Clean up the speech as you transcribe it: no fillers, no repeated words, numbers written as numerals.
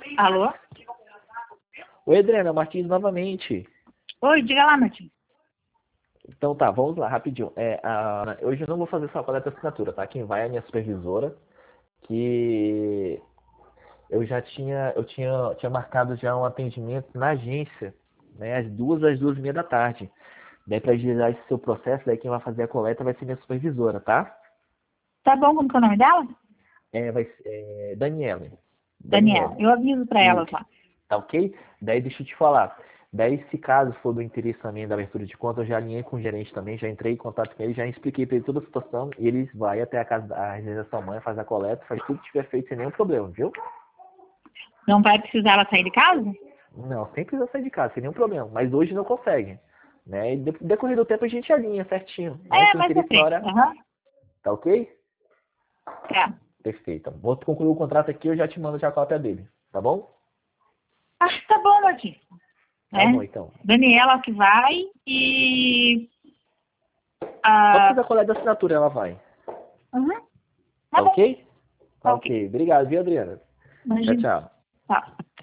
Alô? Oi, Adriana, Martins novamente. Oi, diga lá, Martim. Então tá, vamos lá, rapidinho. Hoje eu não vou fazer só coleta de assinatura, tá? Quem vai é a minha supervisora, que eu tinha marcado já um atendimento na agência, né? Às 2 e meia da tarde. Daí pra agilizar esse seu processo, daí quem vai fazer a coleta vai ser minha supervisora, tá? Tá bom, como que é o nome dela? Vai ser Daniela. Daniela. Daniela. Eu aviso pra elas Isso. lá. Tá ok? Daí deixa eu te falar. Daí, se caso for do interesse também da abertura de conta, eu já alinhei com o gerente também, já entrei em contato com ele, já expliquei para ele toda a situação e ele vai até a casa da residência da sua mãe, faz a coleta, faz tudo que tiver feito sem nenhum problema, viu? Não vai precisar ela sair de casa? Não, sem precisar sair de casa, sem nenhum problema. Mas hoje não consegue. Né? E decorrer do tempo a gente alinha certinho. Né? É, Se o mais pra interesse na frente. hora. Aham. Tá ok? Tá. Perfeito. Vou concluir o contrato aqui, eu já te mando já a cópia dele. Tá bom? Ah, tá bom, Martim. Tá bom, É. então. Daniela que vai e... Só Ah, fazer a coleta da assinatura, ela vai. uhum. Tá Tá bom. ok? Tá Tá ok. ok. Obrigado, viu, Adriana? Tchau, Imagina. tchau. Tá.